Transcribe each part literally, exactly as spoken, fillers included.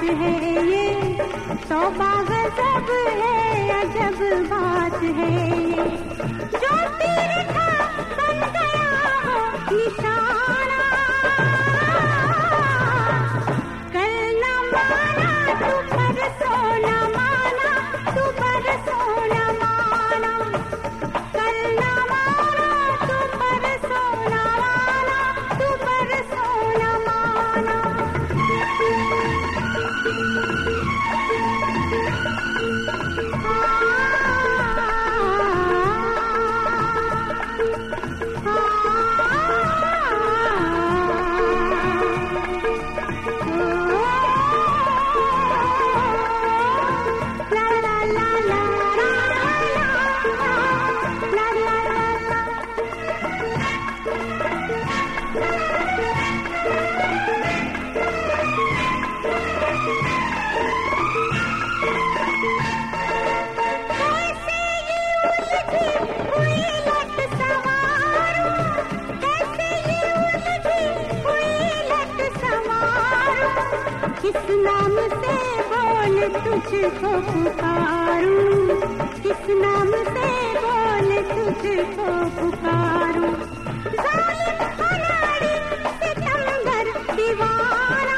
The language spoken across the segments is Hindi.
है ये, तौबा गज़ब है, अजब बात है ये। जो तीर था बन गया वो निशाना, कल न माना तू परसों न माना, तू परसों न माना, कल न माना तू परसों न माना, तू परसों न माना। किस नाम से बोल तुझको पुकारूं, किस नाम से बोल तुझको पुकारूं। जालिम अनाड़ी सितमगर दीवाना,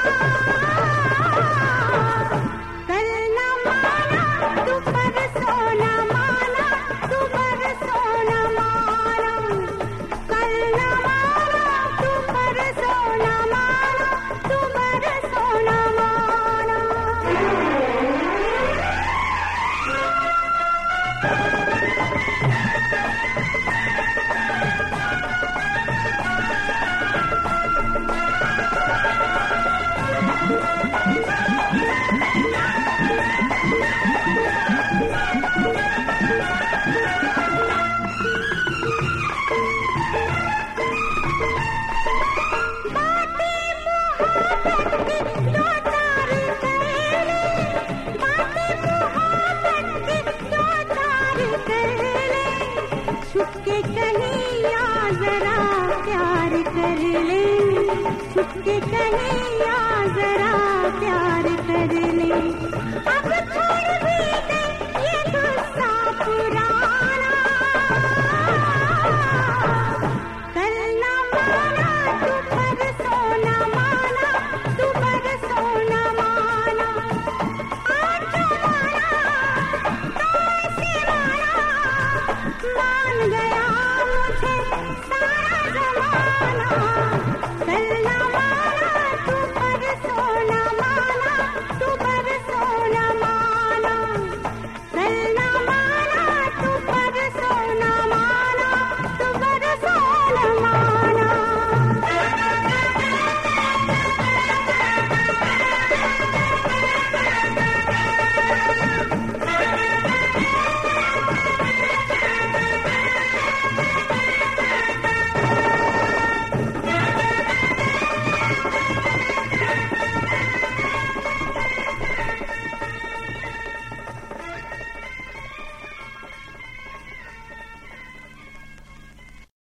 कल न माना तू परसों न माना, तू परसों न माना, कल न माना तू परसों न माना, तू परसों न माना। छुपके कहीं आ जरा प्यार कर ले, छुपके कहीं